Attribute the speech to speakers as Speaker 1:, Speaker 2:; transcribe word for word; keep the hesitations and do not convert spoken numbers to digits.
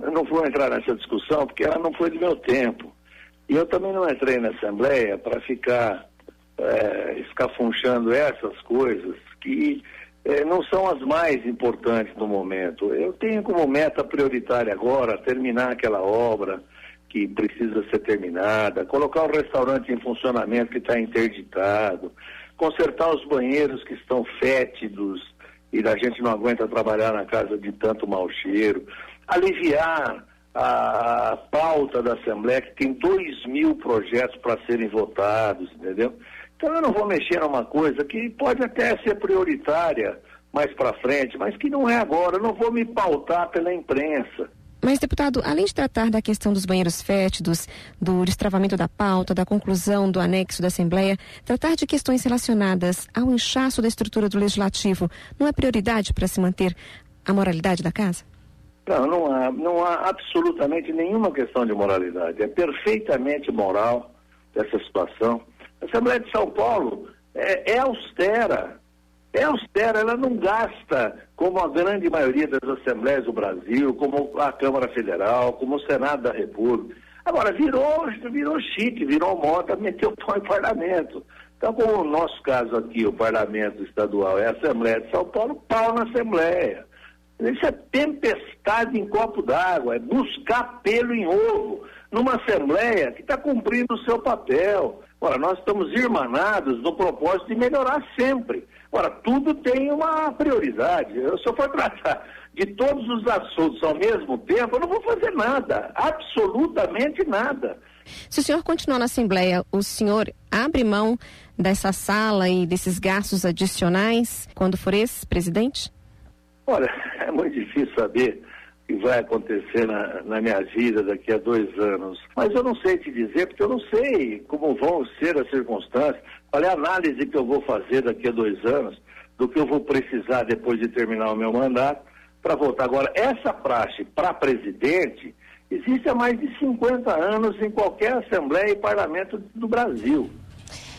Speaker 1: eu não vou entrar nessa discussão porque ela não foi do meu tempo. E eu também não entrei na Assembleia para ficar é, escafunchando essas coisas que é, não são as mais importantes no momento. Eu tenho como meta prioritária agora terminar aquela obra que precisa ser terminada, colocar o restaurante em funcionamento que está interditado, consertar os banheiros que estão fétidos e a gente não aguenta trabalhar na casa de tanto mau cheiro, aliviar a pauta da Assembleia, que tem dois mil projetos para serem votados, entendeu? Então eu não vou mexer numa coisa que pode até ser prioritária mais para frente, mas que não é agora. Eu não vou me pautar pela imprensa.
Speaker 2: Mas, deputado, além de tratar da questão dos banheiros fétidos, do destravamento da pauta, da conclusão do anexo da Assembleia, tratar de questões relacionadas ao inchaço da estrutura do Legislativo não é prioridade para se manter a moralidade da casa?
Speaker 1: Não, não há, não há absolutamente nenhuma questão de moralidade. É perfeitamente moral essa situação. A Assembleia de São Paulo é, é austera. É austera, ela não gasta como a grande maioria das assembleias do Brasil, como a Câmara Federal, como o Senado da República. Agora, virou, virou chique, virou moda, meteu pau em parlamento. Então, como o nosso caso aqui, o parlamento estadual é a Assembleia de São Paulo, pau na Assembleia. Isso é tempestade em copo d'água, é buscar pelo em ovo numa Assembleia que está cumprindo o seu papel. Ora, nós estamos irmanados no propósito de melhorar sempre. Ora, tudo tem uma prioridade. Eu, se eu for tratar de todos os assuntos ao mesmo tempo, eu não vou fazer nada, absolutamente nada.
Speaker 2: Se o senhor continuar na Assembleia, o senhor abre mão dessa sala e desses gastos adicionais quando for ex-presidente?
Speaker 1: Olha, é muito difícil saber o que vai acontecer na, na minha vida daqui a dois anos. Mas eu não sei te dizer, porque eu não sei como vão ser as circunstâncias. Qual é a análise que eu vou fazer daqui a dois anos, do que eu vou precisar depois de terminar o meu mandato para voltar. Agora, essa praxe para presidente existe há mais de cinquenta anos em qualquer Assembleia e Parlamento do Brasil.